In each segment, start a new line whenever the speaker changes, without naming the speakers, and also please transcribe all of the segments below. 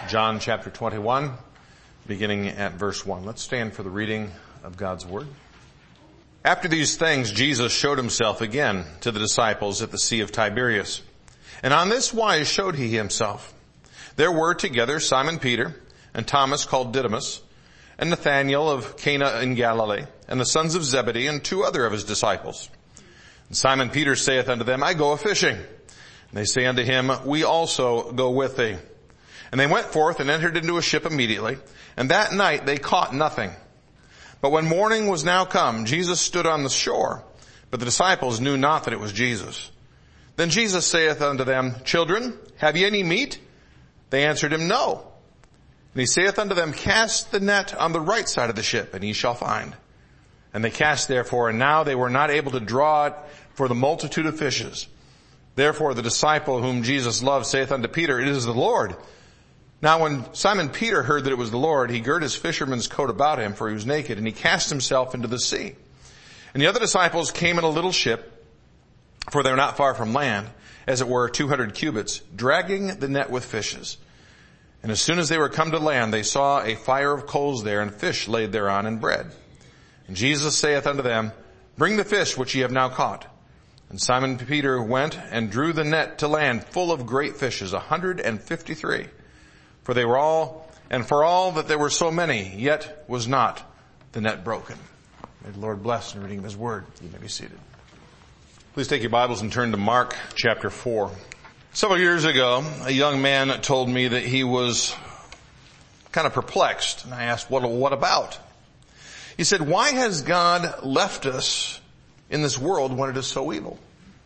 John chapter 21, beginning at verse 1. Let's stand for the reading of God's Word. After these things, Jesus showed himself again to the disciples at the Sea of Tiberias. And on this wise showed he himself. There were together Simon Peter, and Thomas called Didymus, and Nathanael of Cana in Galilee, and the sons of Zebedee, and two other of his disciples. And Simon Peter saith unto them, I go a-fishing. And they say unto him, We also go with thee. And they went forth and entered into a ship immediately, and that night they caught nothing. But when morning was now come, Jesus stood on the shore, but the disciples knew not that it was Jesus. Then Jesus saith unto them, Children, have ye any meat? They answered him, No. And he saith unto them, Cast the net on the right side of the ship, and ye shall find. And they cast therefore, and now they were not able to draw it for the multitude of fishes. Therefore the disciple whom Jesus loved saith unto Peter, It is the Lord. Now when Simon Peter heard that it was the Lord, he girt his fisherman's coat about him, for he was naked, and he cast himself into the sea. And the other disciples came in a little ship, for they were not far from land, as it were 200 cubits, dragging the net with fishes. And as soon as they were come to land, they saw a fire of coals there, and fish laid thereon, and bread. And Jesus saith unto them, Bring the fish which ye have now caught. And Simon Peter went and drew the net to land full of great fishes, 153. For they were all, and for all that there were so many, yet was not the net broken. May the Lord bless in reading of his word. You may be seated. Please take your Bibles and turn to Mark chapter 4. Several years ago, a young man told me that he was kind of perplexed. And I asked, what about? He said, why has God left us in this world when it is so evil?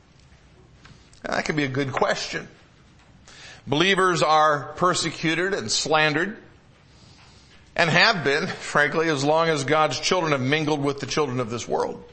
Now, that could be a good question. Believers are persecuted and slandered, and have been, frankly, as long as God's children have mingled with the children of this world.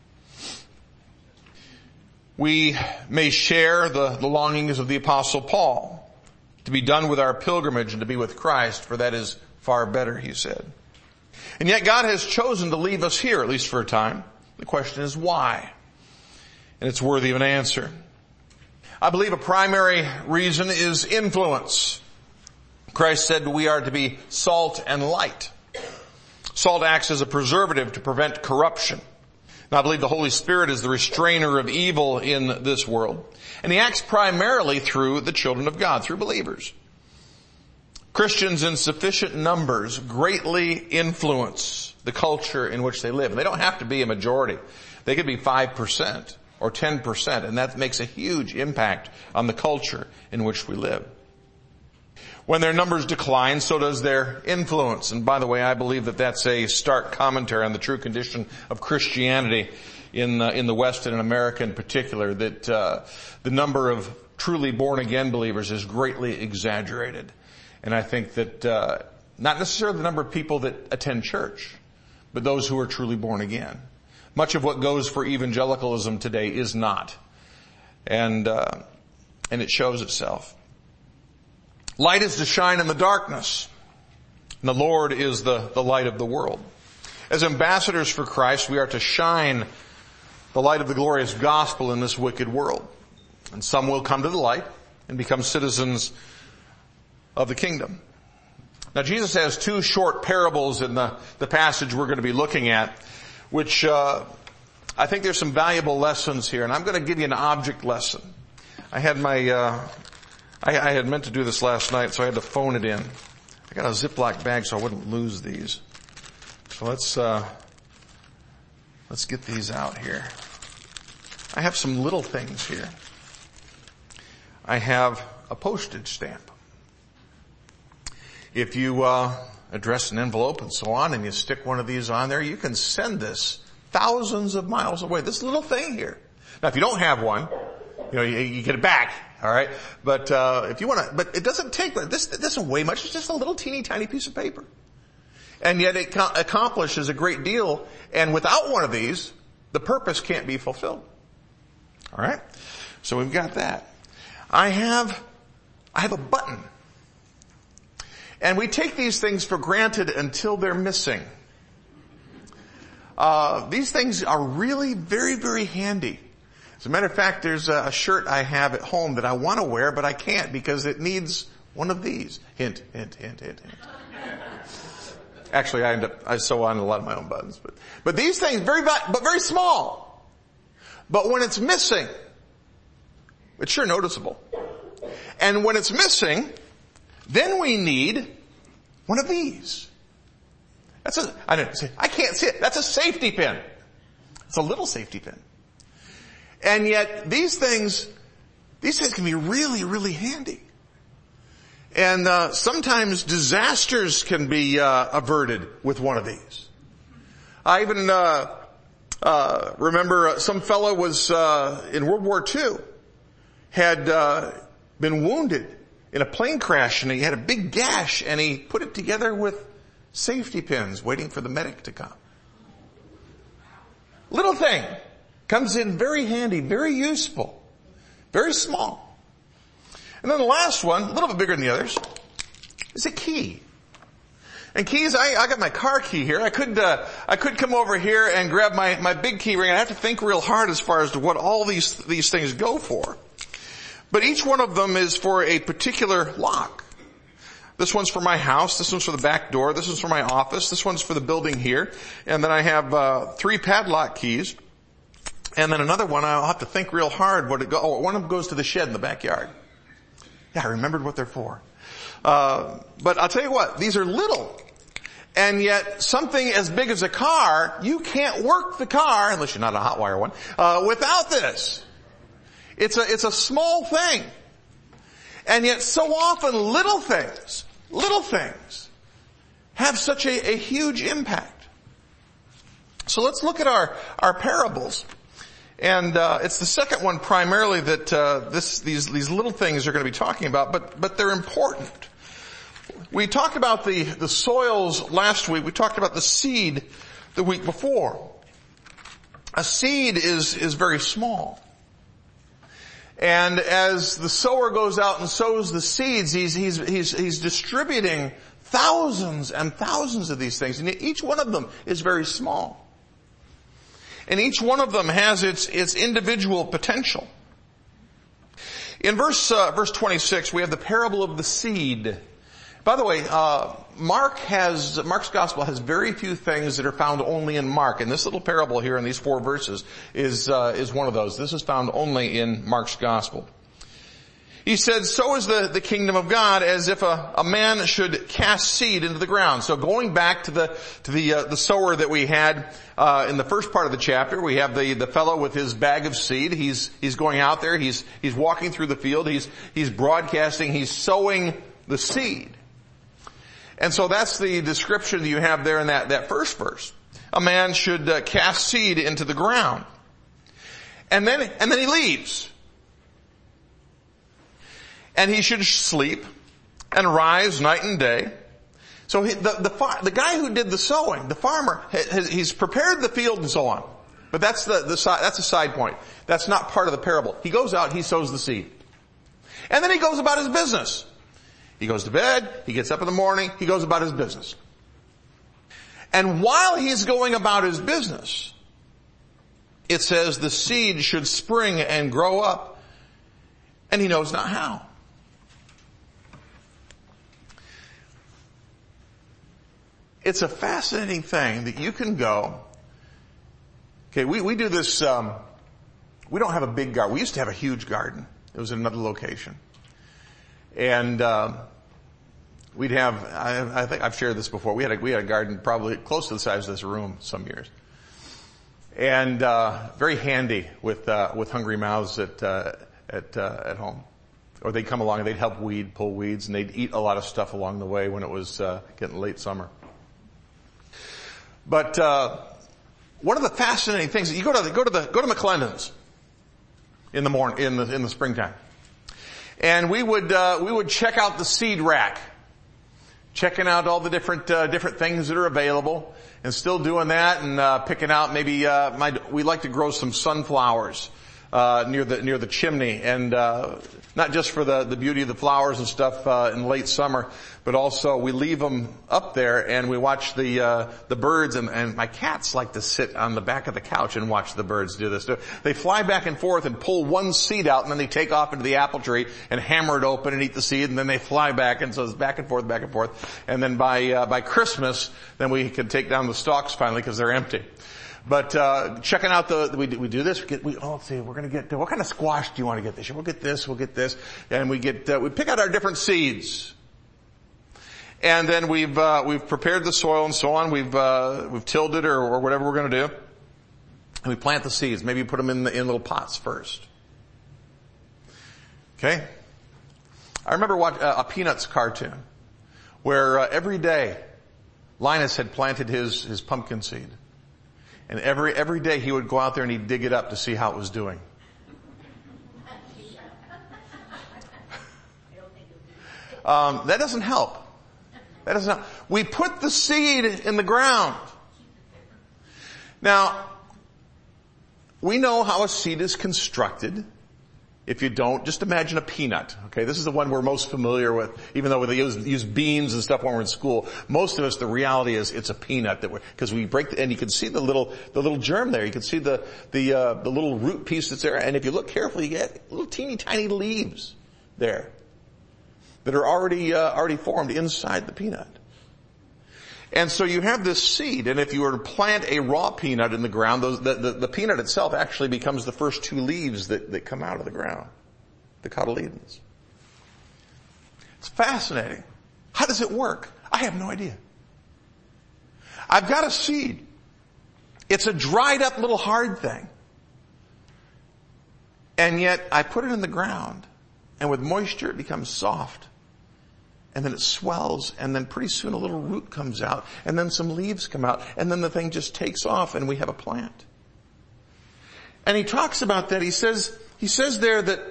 We may share the longings of the Apostle Paul, to be done with our pilgrimage and to be with Christ, for that is far better, he said. And yet God has chosen to leave us here, at least for a time. The question is why? And it's worthy of an answer. I believe a primary reason is influence. Christ said we are to be salt and light. Salt acts as a preservative to prevent corruption. Now, I believe the Holy Spirit is the restrainer of evil in this world. And he acts primarily through the children of God, through believers. Christians in sufficient numbers greatly influence the culture in which they live. And they don't have to be a majority. They could be 5%. Or 10%, and that makes a huge impact on the culture in which we live. When their numbers decline, so does their influence. And by the way, I believe that that's a stark commentary on the true condition of Christianity in the West and in America in particular, that the number of truly born-again believers is greatly exaggerated. And I think that not necessarily the number of people that attend church, but those who are truly born again. Much of what goes for evangelicalism today is not. And it shows itself. Light is to shine in the darkness. And the Lord is the light of the world. As ambassadors for Christ, we are to shine the light of the glorious gospel in this wicked world. And some will come to the light and become citizens of the kingdom. Now Jesus has two short parables in the passage we're going to be looking at, which I think there's some valuable lessons here, and I'm going to give you an object lesson. I had I had meant to do this last night, so I had to phone it in. I got a Ziploc bag so I wouldn't lose these. So let's get these out here. I have some little things here. I have a postage stamp. If you address an envelope and so on, and you stick one of these on there, you can send this thousands of miles away. This little thing here. Now, if you don't have one, you get it back. All right. But, if you want to, but it doesn't take, this doesn't weigh much. It's just a little teeny tiny piece of paper. And yet it accomplishes a great deal. And without one of these, the purpose can't be fulfilled. All right. So we've got that. I have a button. And we take these things for granted until they're missing. These things are really very, very handy. As a matter of fact, there's a shirt I have at home that I want to wear, but I can't because it needs one of these. Hint, hint, hint, hint, hint. Actually, I sew on a lot of my own buttons, but these things but very small. But when it's missing, it's sure noticeable. And when it's missing, then we need one of these. I can't see it. That's a safety pin. It's a little safety pin. And yet these things can be really, really handy. And sometimes disasters can be averted with one of these. I even remember some fellow was in World War II, had been wounded in a plane crash, and he had a big gash, and he put it together with safety pins, waiting for the medic to come. Little thing. Comes in very handy, very useful, very small. And then the last one, a little bit bigger than the others, is a key. And keys, I got my car key here. I could come over here and grab my big key ring. I have to think real hard as far as to what all these things go for. But each one of them is for a particular lock. This one's for my house. This one's for the back door. This one's for my office. This one's for the building here. And then I have 3 padlock keys. And then another one, I'll have to think real hard one of them goes to the shed in the backyard. Yeah, I remembered what they're for. But I'll tell you what, these are little. And yet something as big as a car, you can't work the car, unless you're not a hot wire one, without this. It's a small thing. And yet so often little things have such a huge impact. So let's look at our parables. And it's the second one primarily that these little things are going to be talking about, but they're important. We talked about the soils last week. We talked about the seed the week before. A seed is very small. And as the sower goes out and sows the seeds, he's distributing thousands and thousands of these things, and each one of them is very small. And each one of them has its individual potential. In verse 26, we have the parable of the seed. By the way, Mark's gospel has very few things that are found only in Mark. And this little parable here in these 4 verses is one of those. This is found only in Mark's gospel. He said, so is the kingdom of God as if a man should cast seed into the ground. So going back to the sower that we had, in the first part of the chapter, we have the fellow with his bag of seed. He's going out there. He's walking through the field. He's broadcasting. He's sowing the seed. And so that's the description that you have there in that first verse. A man should cast seed into the ground. And then he leaves. And he should sleep and rise night and day. So the guy who did the sowing, the farmer, he's prepared the field and so on. But that's that's a side point. That's not part of the parable. He goes out, he sows the seed. And then he goes about his business. He goes to bed, he gets up in the morning, he goes about his business. And while he's going about his business, it says the seed should spring and grow up, and he knows not how. It's a fascinating thing that you can go, okay, we do this, we don't have a big garden. We used to have a huge garden. It was in another location. And, we'd have, I think I've shared this before. We had a garden probably close to the size of this room some years. And, very handy with hungry mouths at home. Or they'd come along and they'd help pull weeds, and they'd eat a lot of stuff along the way when it was, getting late summer. But, one of the fascinating things, you go to McClendon's in the springtime. And we would check out the seed rack, checking out all the different things that are available, and still doing that, and picking out maybe we like to grow some sunflowers near the chimney, and not just for the beauty of the flowers and stuff in late summer, but also we leave them up there and we watch the birds, and my cats like to sit on the back of the couch and watch the birds do this. They fly back and forth and pull one seed out, and then they take off into the apple tree and hammer it open and eat the seed, and then they fly back, and so it's back and forth, and then by Christmas, then we can take down the stalks finally because they're empty. But checking out we do this. Let's see, we're going to get, what kind of squash do you want to get this year? We'll get this, and we pick out our different seeds. And then we've prepared the soil and so on. We've tilled it or whatever we're going to do. And we plant the seeds. Maybe put them in little pots first. Okay? I remember watching a Peanuts cartoon where every day Linus had planted his pumpkin seed. And every day he would go out there and he'd dig it up to see how it was doing. That doesn't help. We put the seed in the ground. Now, we know how a seed is constructed. If you don't, just imagine a peanut. Okay, this is the one we're most familiar with, even though they use beans and stuff when we're in school. Most of us, the reality is it's a peanut because we break and you can see the little germ there. You can see the little root piece that's there. And if you look carefully, you get little teeny tiny leaves there that are already formed inside the peanut. And so you have this seed, and if you were to plant a raw peanut in the ground, the peanut itself actually becomes the first two leaves that come out of the ground, the cotyledons. It's fascinating. How does it work? I have no idea. I've got a seed. It's a dried up little hard thing. And yet I put it in the ground, and with moisture it becomes soft. And then it swells, and then pretty soon a little root comes out, and then some leaves come out, and then the thing just takes off, and we have a plant. And he talks about that. He says there that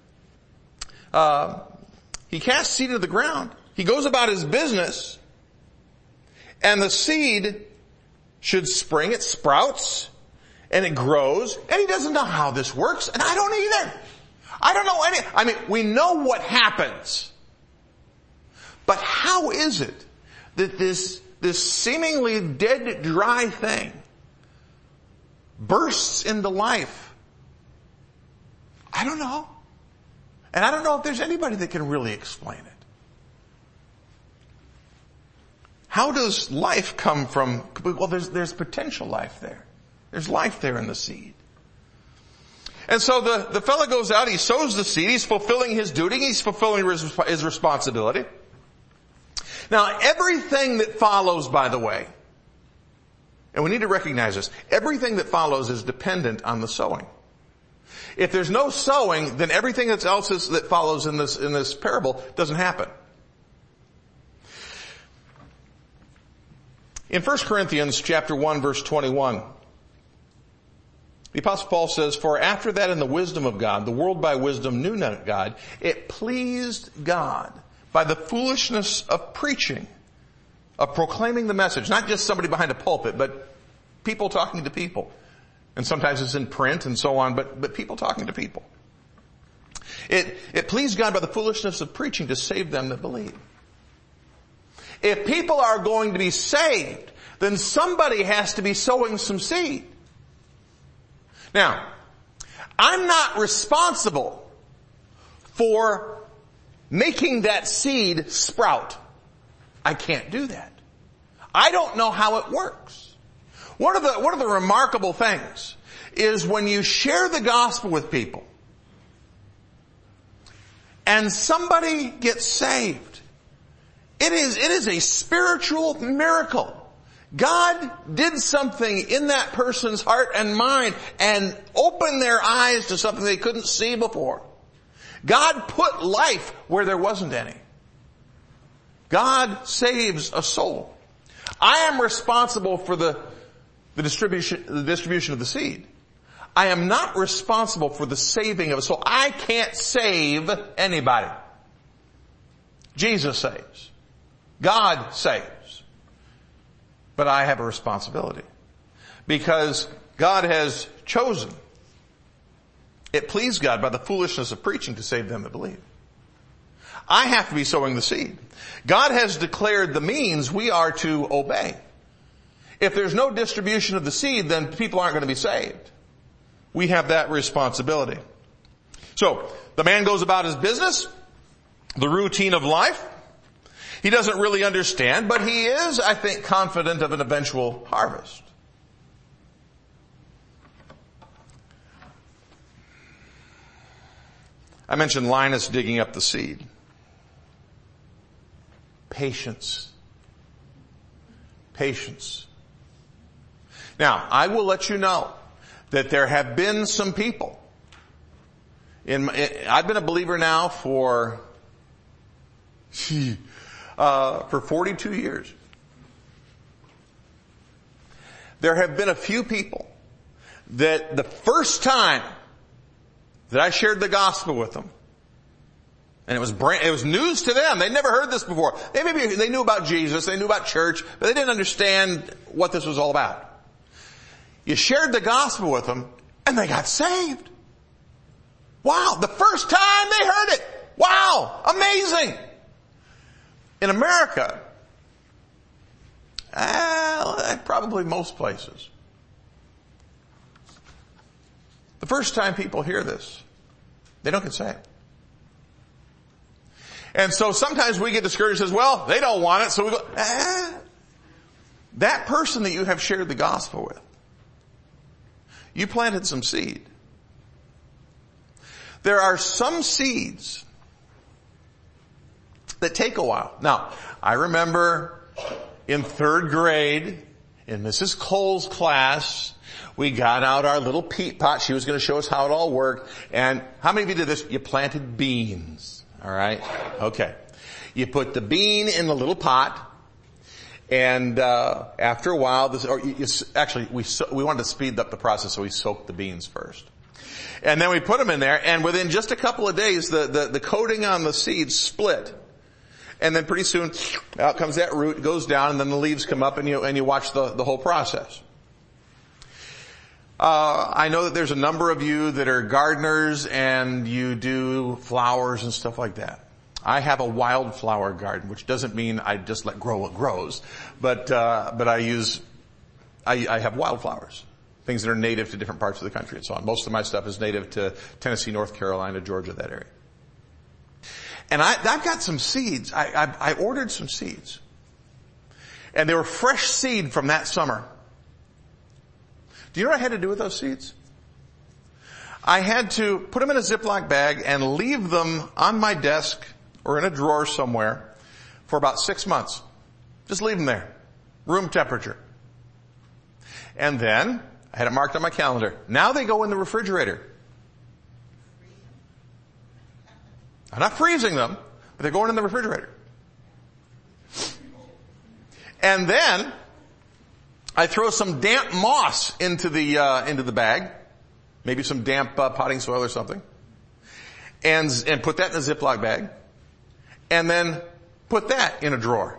he casts seed into the ground. He goes about his business, and the seed should spring. It sprouts, and it grows, and he doesn't know how this works, and I don't either. I don't know we know what happens. But how is it that this seemingly dead, dry thing bursts into life? I don't know. And I don't know if there's anybody that can really explain it. How does life come from, well, there's potential life there. There's life there in the seed. And so the fellow goes out, he sows the seed, he's fulfilling his duty, he's fulfilling his responsibility. Now, everything that follows, by the way, and we need to recognize this, everything that follows is dependent on the sowing. If there's no sowing, then everything else that follows in this parable doesn't happen. In 1 Corinthians chapter 1, verse 21, the Apostle Paul says, "For after that in the wisdom of God, the world by wisdom knew not God, it pleased God by the foolishness of preaching, of proclaiming the message," not just somebody behind a pulpit, but people talking to people. And sometimes it's in print and so on, but people talking to people. It pleased God by the foolishness of preaching to save them that believe. If people are going to be saved, then somebody has to be sowing some seed. Now, I'm not responsible for making that seed sprout. I can't do that. I don't know how it works. One of the remarkable things is when you share the gospel with people and somebody gets saved, it is a spiritual miracle. God did something in that person's heart and mind and opened their eyes to something they couldn't see before. God put life where there wasn't any. God saves a soul. I am responsible for the distribution of the seed. I am not responsible for the saving of a soul. I can't save anybody. Jesus saves. God saves. But I have a responsibility. Because God has chosen it pleased God by the foolishness of preaching to save them that believe. I have to be sowing the seed. God has declared the means we are to obey. If there's no distribution of the seed, then people aren't going to be saved. We have that responsibility. So, the man goes about his business, the routine of life. He doesn't really understand, but he is, I think, confident of an eventual harvest. I mentioned Linus digging up the seed. Patience. Patience. Now, I will let you know that there have been some people. I've been a believer now for 42 years. There have been a few people that the first time that I shared the gospel with them, and it was news to them. They'd never heard this before. They knew about Jesus, they knew about church, but they didn't understand what this was all about. You shared the gospel with them, and they got saved. Wow, the first time they heard it. Wow, amazing. In America, probably most places, the first time people hear this, they don't get saved. And so sometimes we get discouraged as well. They don't want it, so we go, That person that you have shared the gospel with, you planted some seed. There are some seeds that take a while. Now, I remember in 3rd grade, in Mrs. Cole's class, we got out our little peat pot. She was going to show us how it all worked. And how many of you did this? You planted beans. All right? Okay. You put the bean in the little pot. And after a while, we wanted to speed up the process, so we soaked the beans first. And then we put them in there, and within just a couple of days, the coating on the seeds split. And then pretty soon, out comes that root, goes down, and then the leaves come up, and you watch the whole process. I know that there's a number of you that are gardeners, and you do flowers and stuff like that. I have a wildflower garden, which doesn't mean I just let grow what grows, but I have wildflowers. Things that are native to different parts of the country and so on. Most of my stuff is native to Tennessee, North Carolina, Georgia, that area. And I've got some seeds. I ordered some seeds. And they were fresh seed from that summer. Do you know what I had to do with those seeds? I had to put them in a Ziploc bag and leave them on my desk or in a drawer somewhere for about 6 months. Just leave them there. Room temperature. And then I had it marked on my calendar. Now they go in the refrigerator. I'm not freezing them, but they're going in the refrigerator. And then I throw some damp moss into the bag, maybe some damp potting soil or something, and put that in a Ziploc bag, and then put that in a drawer.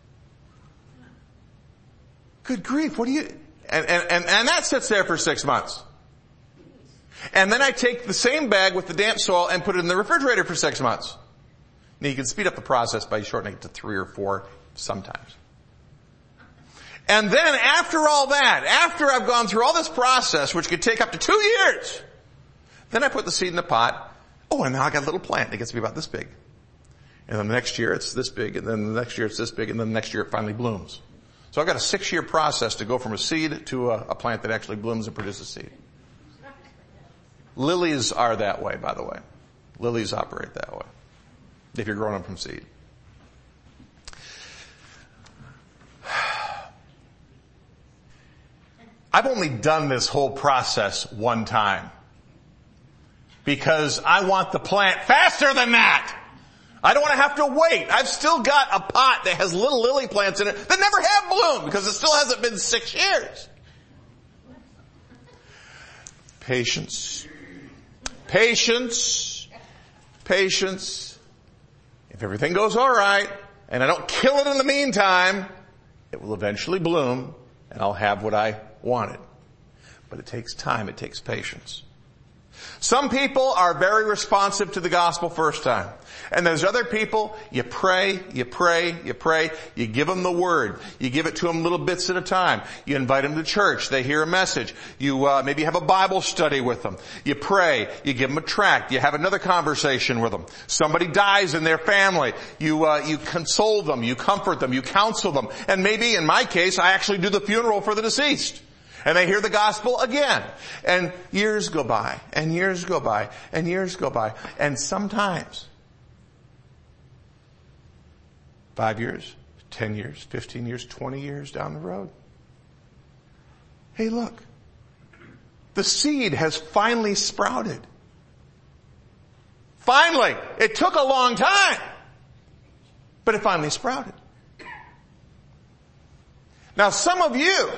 Good grief! What do you? And that sits there for 6 months. And then I take the same bag with the damp soil and put it in the refrigerator for 6 months. Now you can speed up the process by shortening it to 3 or 4 sometimes. And then after all that, after I've gone through all this process, which could take up to 2 years, then I put the seed in the pot. Oh, and now I got a little plant that gets to be about this big. And then the next year it's this big, and then the next year it's this big, and then the next year it finally blooms. So I've got a 6-year process to go from a seed to a plant that actually blooms and produces seed. Lilies are that way, by the way. Lilies operate that way, if you're growing them from seed. I've only done this whole process one time because I want the plant faster than that. I don't want to have to wait. I've still got a pot that has little lily plants in it that never have bloomed because it still hasn't been 6 years. Patience. Patience. Patience. If everything goes all right and I don't kill it in the meantime, it will eventually bloom and I'll have what I wanted. But it takes time. It takes patience. Some people are very responsive to the gospel first time. And there's other people, you pray, you give them the word. You give it to them little bits at a time. You invite them to church. They hear a message. You maybe have a Bible study with them. You pray. You give them a tract. You have another conversation with them. Somebody dies in their family. You console them. You comfort them. You counsel them. And maybe, in my case, I actually do the funeral for the deceased. And they hear the gospel again. And years go by, and years go by, and years go by. And sometimes, 5 years, 10 years, 15 years, 20 years down the road. Hey, look. The seed has finally sprouted. Finally. It took a long time. But it finally sprouted. Now some of you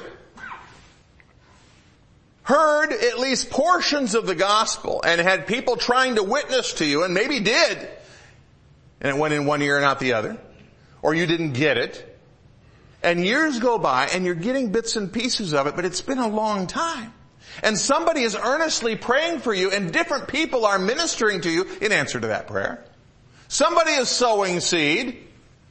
heard at least portions of the gospel and had people trying to witness to you, and maybe did, and it went in one ear and out the other, or you didn't get it, and years go by and you're getting bits and pieces of it, but it's been a long time. And somebody is earnestly praying for you, and different people are ministering to you in answer to that prayer. Somebody is sowing seed.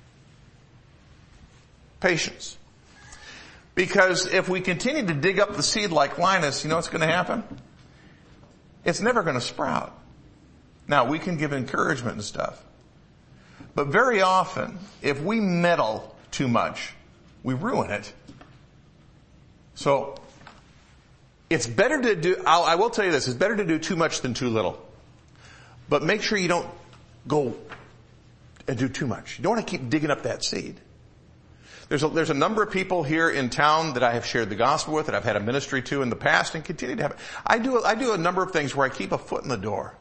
Patience. Because if we continue to dig up the seed like Linus, you know what's going to happen? It's never going to sprout. Now, we can give encouragement and stuff. But very often, if we meddle too much, we ruin it. So, it's better to do, I will tell you this, it's better to do too much than too little. But make sure you don't go and do too much. You don't want to keep digging up that seed. There's a number of people here in town that I have shared the gospel with, that I've had a ministry to in the past and continue to have it. I do a number of things where I keep a foot in the door.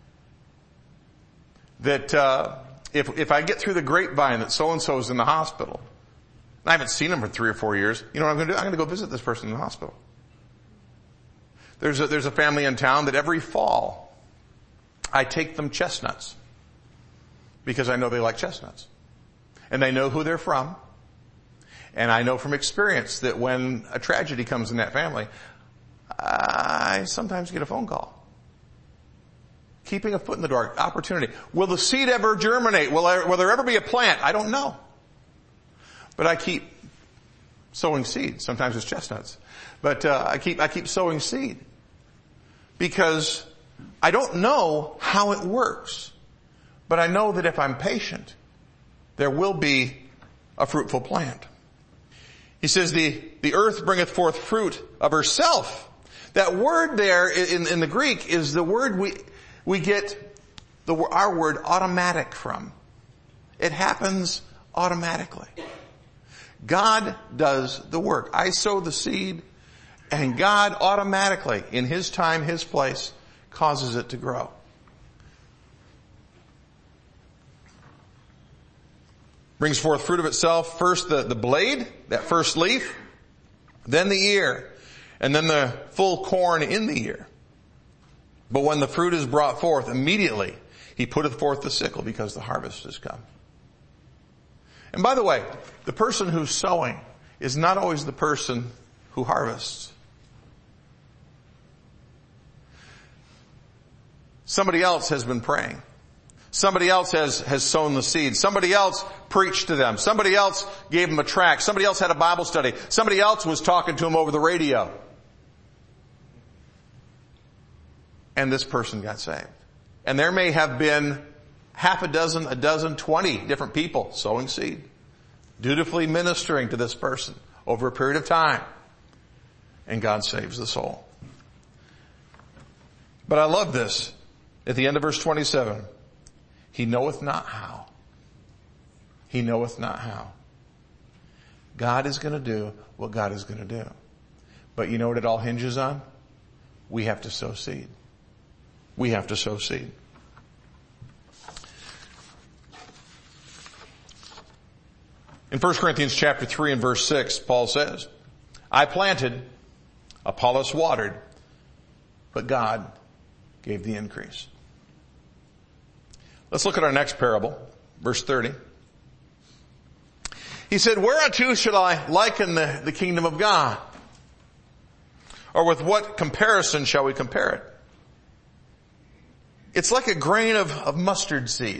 That, if I get through the grapevine that so-and-so is in the hospital, and I haven't seen him for 3 or 4 years, you know what I'm going to do? I'm going to go visit this person in the hospital. There's a family in town that every fall, I take them chestnuts. Because I know they like chestnuts. And they know who they're from. And I know from experience that when a tragedy comes in that family, I sometimes get a phone call. Keeping a foot in the door, opportunity. Will the seed ever germinate? Will there ever be a plant? I don't know. But I keep sowing seed. Sometimes it's chestnuts. But I keep sowing seed. Because I don't know how it works. But I know that if I'm patient, there will be a fruitful plant. He says the earth bringeth forth fruit of herself. That word there in the Greek is the word we get our word automatic from. It happens automatically. God does the work. I sow the seed, and God automatically, in His time, His place, causes it to grow. Brings forth fruit of itself. First the blade, that first leaf, then the ear, and then the full corn in the ear. But when the fruit is brought forth, immediately He putteth forth the sickle, because the harvest is come. And by the way, the person who's sowing is not always the person who harvests. Somebody else has been praying. Somebody else has sown the seed. Somebody else preached to them. Somebody else gave them a tract. Somebody else had a Bible study. Somebody else was talking to them over the radio. And this person got saved. And there may have been half a dozen, 20 different people sowing seed, dutifully ministering to this person over a period of time. And God saves the soul. But I love this. At the end of verse 27, He knoweth not how. He knoweth not how. God is going to do what God is going to do. But you know what it all hinges on? We have to sow seed. We have to sow seed. In 1 Corinthians chapter 3 and verse 6, Paul says, I planted, Apollos watered, but God gave the increase. Let's look at our next parable, verse 30. He said, whereunto shall I liken the kingdom of God? Or with what comparison shall we compare it? It's like a grain of mustard seed,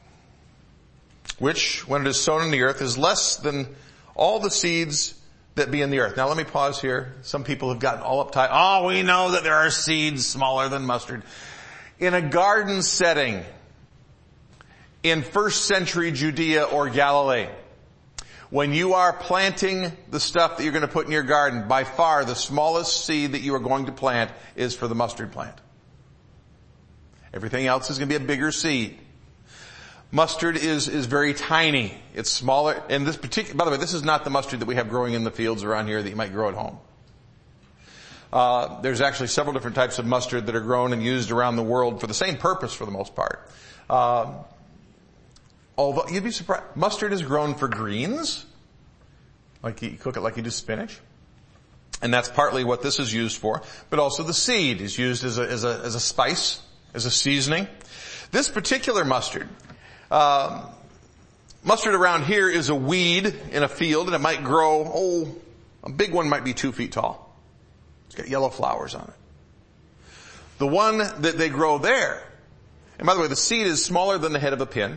which, when it is sown in the earth, is less than all the seeds that be in the earth. Now let me pause here. Some people have gotten all uptight. Oh, we know that there are seeds smaller than mustard. In a garden setting, in first century Judea or Galilee, when you are planting the stuff that you're going to put in your garden, by far the smallest seed that you are going to plant is for the mustard plant. Everything else is going to be a bigger seed. Mustard is very tiny. It's smaller. And this particular, by the way, this is not the mustard that we have growing in the fields around here that you might grow at home. There's actually several different types of mustard that are grown and used around the world for the same purpose for the most part. Although you'd be surprised, mustard is grown for greens, like you cook it like you do spinach. And that's partly what this is used for. But also the seed is used as a spice, as a seasoning. This particular mustard, mustard around here is a weed in a field, and it might grow, a big one might be 2 feet tall. It's got yellow flowers on it. The one that they grow there, and by the way, the seed is smaller than the head of a pin.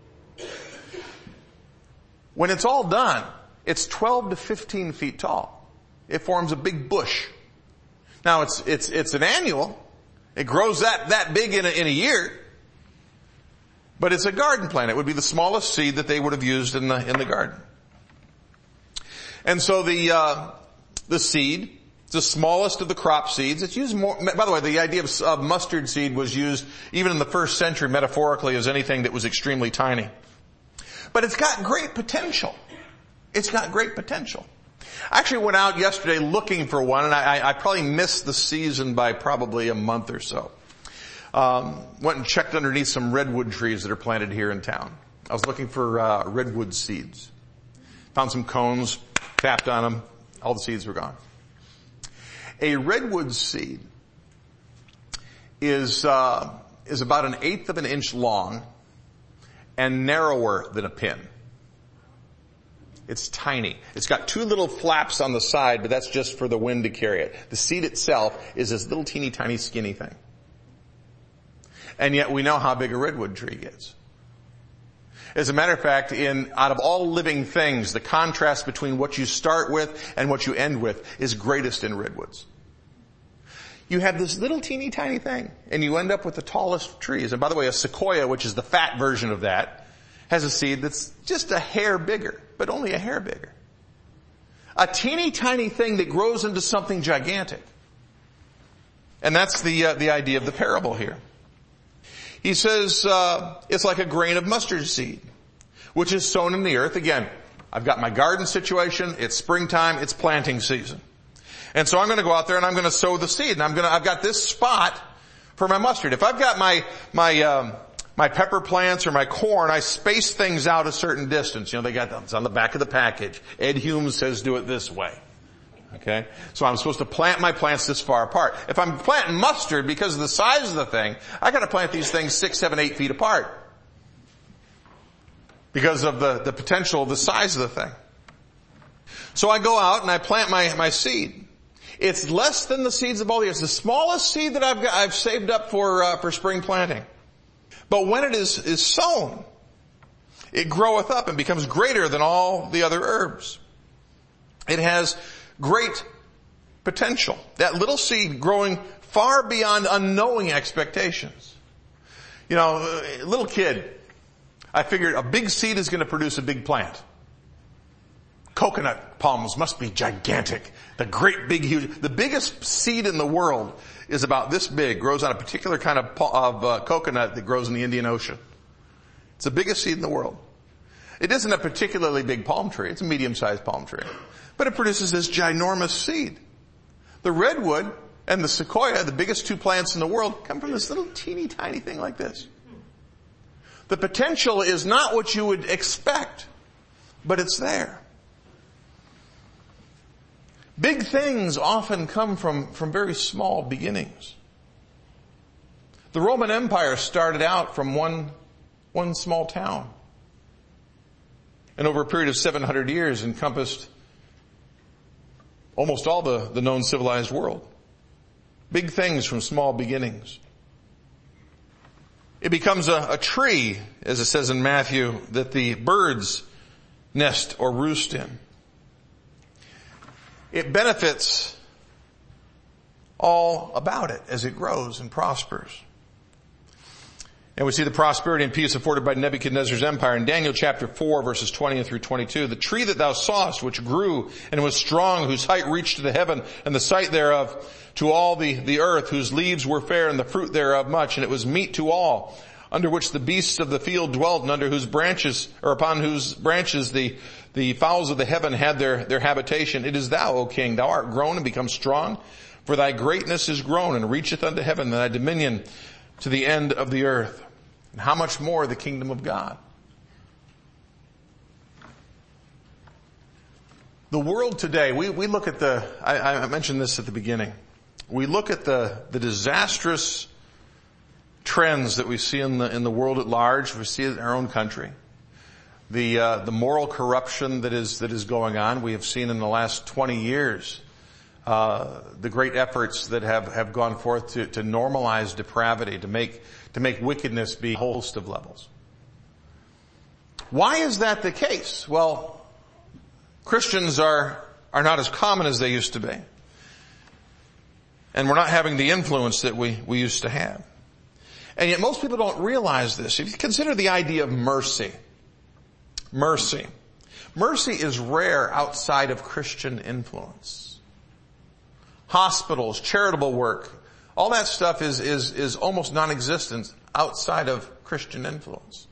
When it's all done, it's 12 to 15 feet tall. It forms a big bush. Now it's an annual. It grows that big in a year. But it's a garden plant. It would be the smallest seed that they would have used in the garden. And so the seed, the smallest of the crop seeds, it's used more, by the way, the idea of mustard seed was used even in the first century metaphorically as anything that was extremely tiny. But it's got great potential. It's got great potential. I actually went out yesterday looking for one, and I probably missed the season by probably a month or so. Went and checked underneath some redwood trees that are planted here in town. I was looking for redwood seeds. Found some cones, tapped on them. All the seeds were gone. A redwood seed is about 1/8 of an inch long and narrower than a pin. It's tiny. It's got 2 little flaps on the side, but that's just for the wind to carry it. The seed itself is this little teeny tiny skinny thing. And yet we know how big a redwood tree gets. As a matter of fact, out of all living things, the contrast between what you start with and what you end with is greatest in redwoods. You have this little teeny tiny thing, and you end up with the tallest trees. And by the way, a sequoia, which is the fat version of that, has a seed that's just a hair bigger, but only a hair bigger. A teeny tiny thing that grows into something gigantic. And that's the idea of the parable here. He says, it's like a grain of mustard seed, which is sown in the earth. Again, I've got my garden situation. It's springtime. It's planting season. And so I'm going to go out there and I'm going to sow the seed. And I've got this spot for my mustard. If I've got my pepper plants or my corn, I space things out a certain distance. They got it's on the back of the package. Ed Hume says do it this way. Okay? So I'm supposed to plant my plants this far apart. If I'm planting mustard, because of the size of the thing, I got to plant these things 6, 7, 8 feet apart. Because of the potential of the size of the thing. So I go out and I plant my seed. It's less than the seeds of all the earth. It's the smallest seed that I've saved up for spring planting. But when it is sown, it groweth up and becomes greater than all the other herbs. It has great potential. That little seed growing far beyond unknowing expectations. A little kid, I figured a big seed is going to produce a big plant. Coconut palms must be gigantic. The great big huge, the biggest seed in the world is about this big, grows on a particular kind of coconut that grows in the Indian Ocean. It's the biggest seed in the world. It isn't a particularly big palm tree. It's a medium-sized palm tree. But it produces this ginormous seed. The redwood and the sequoia, the biggest 2 plants in the world, come from this little teeny tiny thing like this. The potential is not what you would expect, but it's there. Big things often come from very small beginnings. The Roman Empire started out from one small town. And over a period of 700 years encompassed almost all the known civilized world. Big things from small beginnings. It becomes a tree, as it says in Matthew, that the birds nest or roost in. It benefits all about it as it grows and prospers. And we see the prosperity and peace afforded by Nebuchadnezzar's empire in Daniel chapter 4 verses 20 through 22. The tree that thou sawest, which grew and was strong, whose height reached to the heaven, and the sight thereof to all the earth, whose leaves were fair, and the fruit thereof much, and it was meat to all, under which the beasts of the field dwelt, and under whose branches, or upon whose branches the fowls of the heaven had their habitation. It is thou, O king, thou art grown and become strong, for thy greatness is grown and reacheth unto heaven, and thy dominion to the end of the earth. And how much more the kingdom of God? The world today, we look at I mentioned this at the beginning. We look at the disastrous trends that we see in the world at large. We see it in our own country. The moral corruption that is going on. We have seen in the last 20 years, the great efforts that have gone forth to normalize depravity, to make wickedness be a host of levels. Why is that the case? Well, Christians are not as common as they used to be. And we're not having the influence that we used to have. And yet most people don't realize this. If you consider the idea of mercy. Mercy is rare outside of Christian influence. Hospitals, charitable work, all that stuff is almost non-existent outside of Christian influence.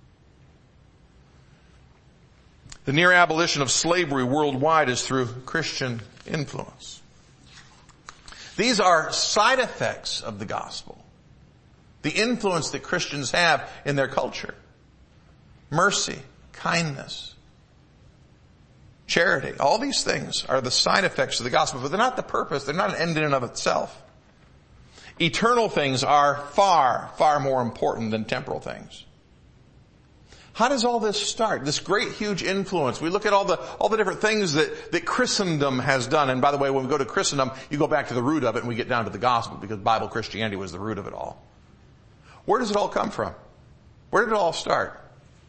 The near abolition of slavery worldwide is through Christian influence. These are side effects of the gospel. The influence that Christians have in their culture. Mercy, kindness, charity, all these things are the side effects of the gospel, but they're not the purpose. They're not an end in and of itself. Eternal things are far, far more important than temporal things. How does all this start? This great, huge influence. We look at all the different things that Christendom has done. And by the way, when we go to Christendom, you go back to the root of it and we get down to the gospel, because Bible Christianity was the root of it all. Where does it all come from? Where did it all start?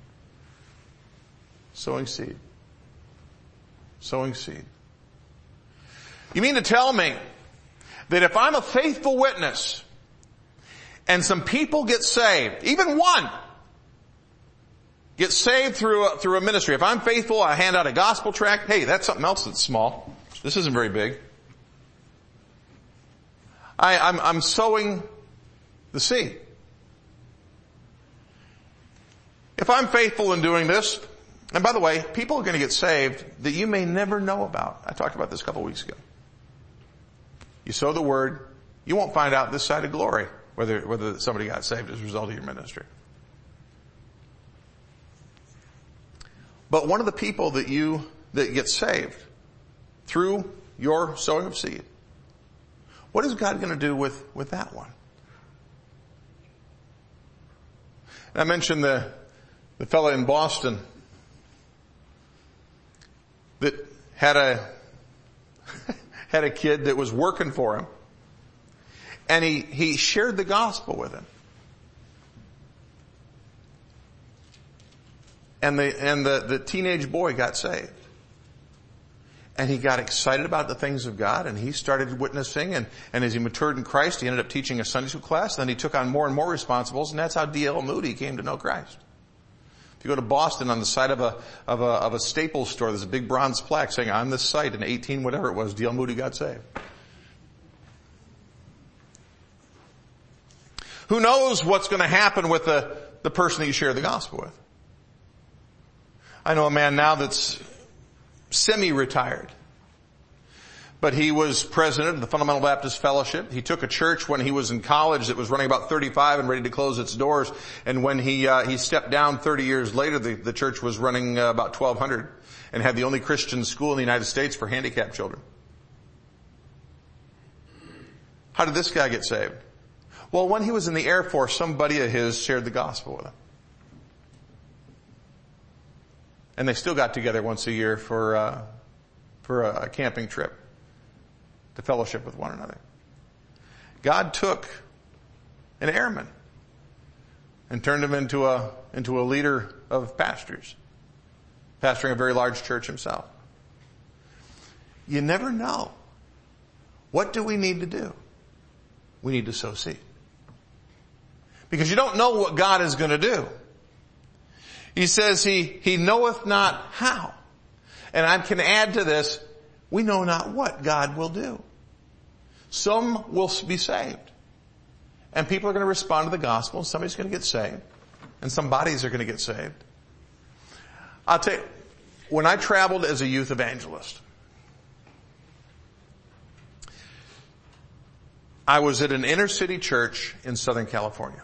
Sowing seed. Sowing seed. You mean to tell me that if I'm a faithful witness and some people get saved, even one gets saved through a ministry, if I'm faithful, I hand out a gospel tract, hey, that's something else that's small. This isn't very big. I'm sowing the seed. If I'm faithful in doing this, and by the way, people are going to get saved that you may never know about. I talked about this a couple weeks ago. You sow the word, you won't find out this side of glory whether somebody got saved as a result of your ministry. But one of the people that get saved through your sowing of seed, what is God going to do with that one? And I mentioned the fellow in Boston that had a kid that was working for him, and he shared the gospel with him. And the teenage boy got saved. And he got excited about the things of God, and he started witnessing, and as he matured in Christ, he ended up teaching a Sunday school class, then he took on more and more responsibilities, and that's how D.L. Moody came to know Christ. If you go to Boston, on the side of a Staples store, there's a big bronze plaque saying, on this site in 18 whatever it was, D.L. Moody got saved. Who knows what's going to happen with the person that you share the gospel with? I know a man now that's semi-retired, but he was president of the Fundamental Baptist Fellowship. He took a church when he was in college that was running about 35 and ready to close its doors. And when he stepped down 30 years later, the church was running about 1,200 and had the only Christian school in the United States for handicapped children. How did this guy get saved? Well, when he was in the Air Force, somebody of his shared the gospel with him. And they still got together once a year for a camping trip to fellowship with one another. God took an airman and turned him into a leader of pastors, pastoring a very large church himself. You never know. What do we need to do? We need to sow seed. Because you don't know what God is going to do. He says he knoweth not how. And I can add to this, we know not what God will do. Some will be saved. And people are going to respond to the gospel, and somebody's going to get saved. And some bodies are going to get saved. I'll tell you, when I traveled as a youth evangelist, I was at an inner city church in Southern California.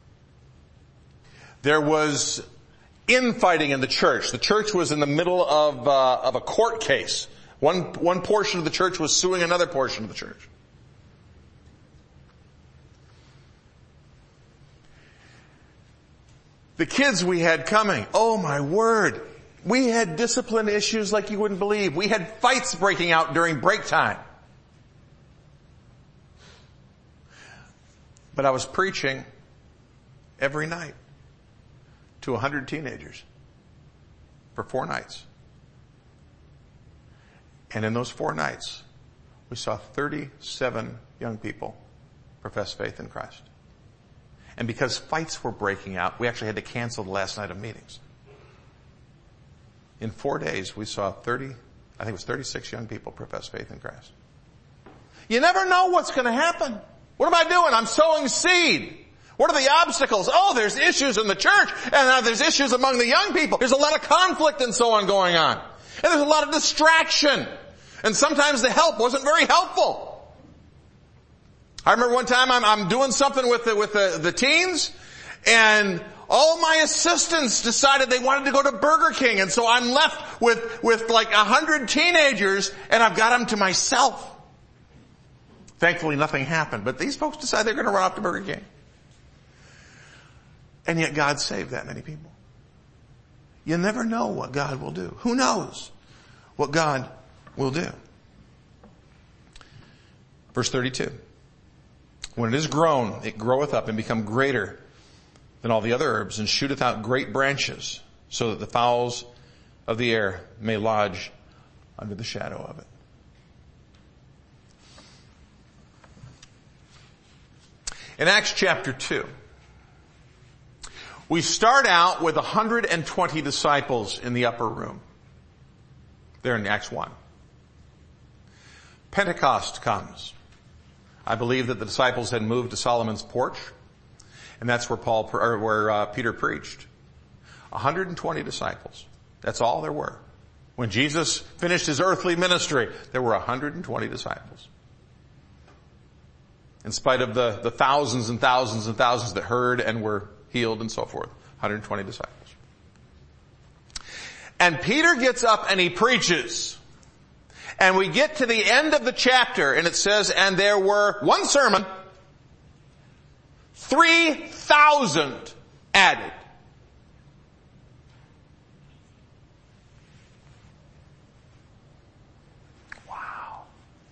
There was infighting in the church. The church was in the middle of a court case. One portion of the church was suing another portion of the church. The kids we had coming, oh my word, we had discipline issues like you wouldn't believe. We had fights breaking out during break time. But I was preaching every night to 100 teenagers for 4 nights. And in those 4 nights, we saw 37 young people profess faith in Christ. And because fights were breaking out, we actually had to cancel the last night of meetings. In 4 days, we saw 36 young people profess faith in Christ. You never know what's going to happen. What am I doing? I'm sowing seed. What are the obstacles? Oh, there's issues in the church, and there's issues among the young people. There's a lot of conflict and so on going on. And there's a lot of distraction. And sometimes the help wasn't very helpful. I remember one time I'm doing something with the teens, and all my assistants decided they wanted to go to Burger King, and so I'm left with like 100 teenagers, and I've got them to myself. Thankfully nothing happened, but these folks decided they're going to run off to Burger King. And yet God saved that many people. You never know what God will do. Who knows what God will do? Verse 32. When it is grown, it groweth up and become greater than all the other herbs, and shooteth out great branches, so that the fowls of the air may lodge under the shadow of it. In Acts chapter 2, we start out with 120 disciples in the upper room. There in Acts 1. Pentecost comes. I believe that the disciples had moved to Solomon's porch, and that's where Peter preached. 120 disciples. That's all there were. When Jesus finished his earthly ministry, there were 120 disciples. In spite of the thousands and thousands and thousands that heard and were healed and so forth. 120 disciples. And Peter gets up and he preaches. And we get to the end of the chapter, and it says, and there were, one sermon, 3,000 added. Wow.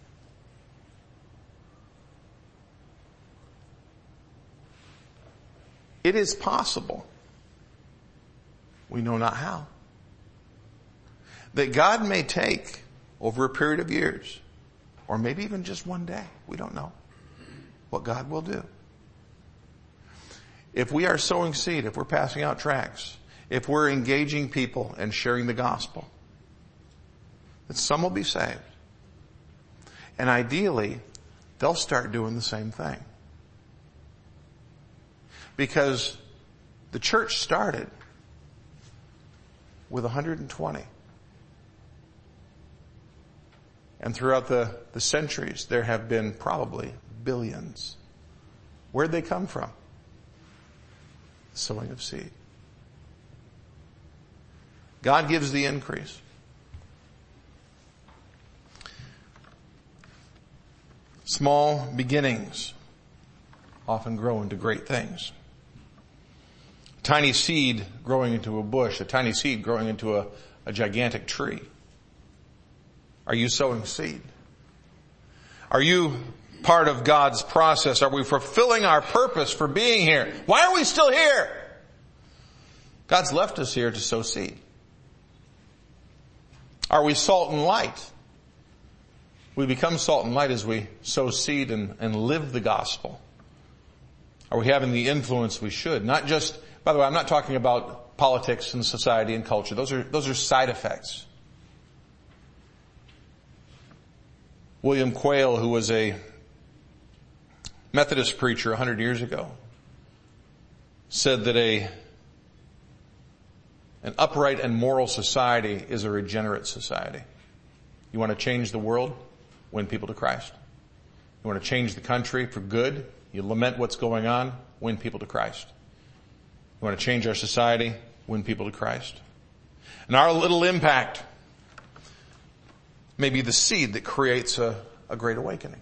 It is possible, we know not how, that God may take over a period of years, or maybe even just one day, we don't know what God will do. If we are sowing seed, if we're passing out tracts, if we're engaging people and sharing the gospel, that some will be saved. And ideally, they'll start doing the same thing. Because the church started with 120. And throughout the centuries, there have been probably billions. Where'd they come from? Sowing of seed. God gives the increase. Small beginnings often grow into great things. A tiny seed growing into a bush, a tiny seed growing into a gigantic tree. Are you sowing seed? Are you part of God's process? Are we fulfilling our purpose for being here? Why are we still here? God's left us here to sow seed. Are we salt and light? We become salt and light as we sow seed and live the gospel. Are we having the influence we should? Not just, by the way, I'm not talking about politics and society and culture. Those are side effects. William Quayle, who was a Methodist preacher 100 years ago, said that an upright and moral society is a regenerate society. You want to change the world? Win people to Christ. You want to change the country for good? You lament what's going on? Win people to Christ. You want to change our society? Win people to Christ. And our little impact may be the seed that creates a great awakening.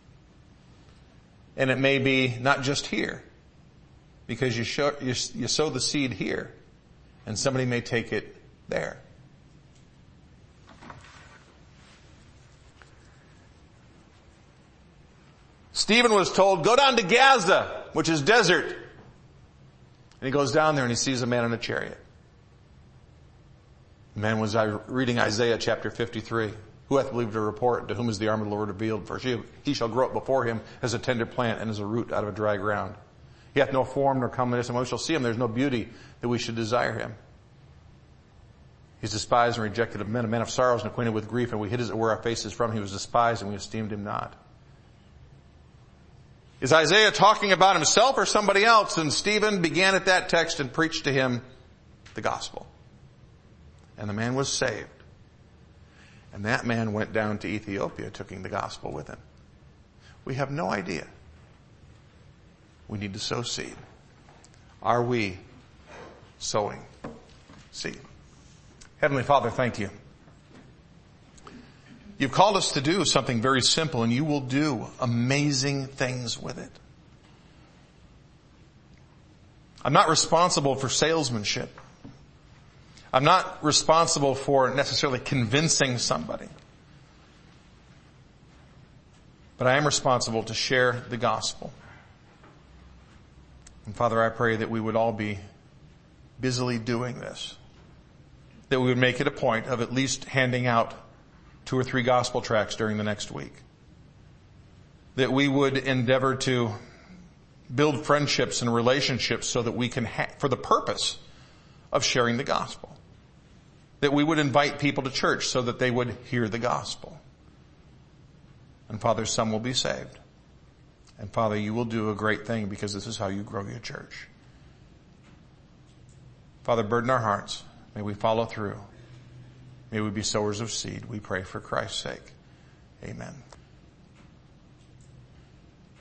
And it may be not just here, because you sow the seed here, and somebody may take it there. Stephen was told, go down to Gaza, which is desert. And he goes down there and he sees a man in a chariot. The man was reading Isaiah chapter 53. Who hath believed a report? To whom is the arm of the Lord revealed? For he shall grow up before him as a tender plant and as a root out of a dry ground. He hath no form nor comeliness, and when we shall see him, there's no beauty that we should desire him. He's despised and rejected of men, a man of sorrows and acquainted with grief, and we hid as it were our faces from him. He was despised and we esteemed him not. Is Isaiah talking about himself or somebody else? And Stephen began at that text and preached to him the gospel. And the man was saved. And that man went down to Ethiopia, taking the gospel with him. We have no idea. We need to sow seed. Are we sowing seed? Heavenly Father, thank you. You've called us to do something very simple, and you will do amazing things with it. I'm not responsible for salesmanship. I'm not responsible for necessarily convincing somebody. But I am responsible to share the gospel. And Father, I pray that we would all be busily doing this. That we would make it a point of at least handing out 2 or 3 gospel tracts during the next week. That we would endeavor to build friendships and relationships so that we can, for the purpose of sharing the gospel. That we would invite people to church so that they would hear the gospel. And Father, some will be saved. And Father, you will do a great thing because this is how you grow your church. Father, burden our hearts. May we follow through. May we be sowers of seed. We pray for Christ's sake. Amen.